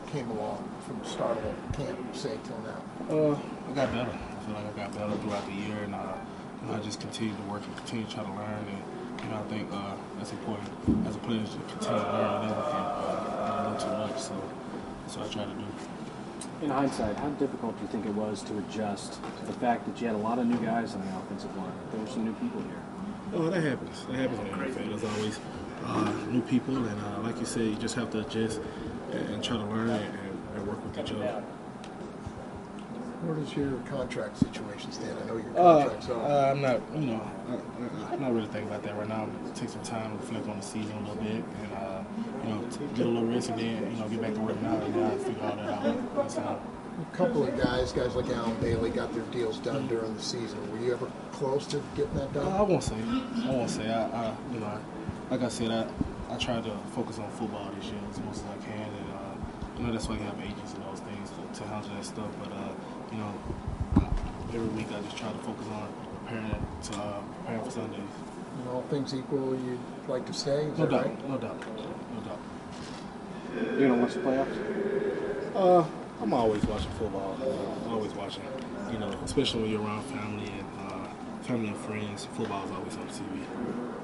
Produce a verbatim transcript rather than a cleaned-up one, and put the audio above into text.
came along from the start of the camp, say, till now? Uh, I got better. I feel like I got better throughout the year, and uh, you know, I just continue to work and continue to try to learn. And you know, I think uh, that's important as a player to continue to learn and never can uh, learn too much. So that's what I try to do. In hindsight, how difficult do you think it was to adjust to the fact that you had a lot of new guys on the offensive line? There were some new people here. Oh, that happens. That happens in the N F L. There's always uh, new people, and uh, like you said, you just have to adjust and, and try to learn and, and work with each other. Where does your contract situation stand? I know your Uh, contract's up. uh, I'm not, you know, I, I'm not really thinking about that right now. Take some time, reflect on the season a little bit, and uh, you know, get a little rest, and then you know, get back to work now and uh, figure all that out. That's all. A couple of guys, guys like Alan Bailey, got their deals done during the season. Were you ever close to getting that done? Uh, I won't say. I won't say. I, I you know, I, like I said, I, I try to focus on football this year as much as I can, and uh, you know, that's why you have agents and those things to, to handle that stuff. But uh, you know, every week I just try to focus on preparing to uh, preparing for Sundays. And all things equal, you'd like to stay? Is No that doubt. right? No doubt. No doubt. You're going to watch the playoffs? Uh, I'm always watching football. Uh, always watching. You know, especially when you're around family and uh, family and friends. Football is always on T V.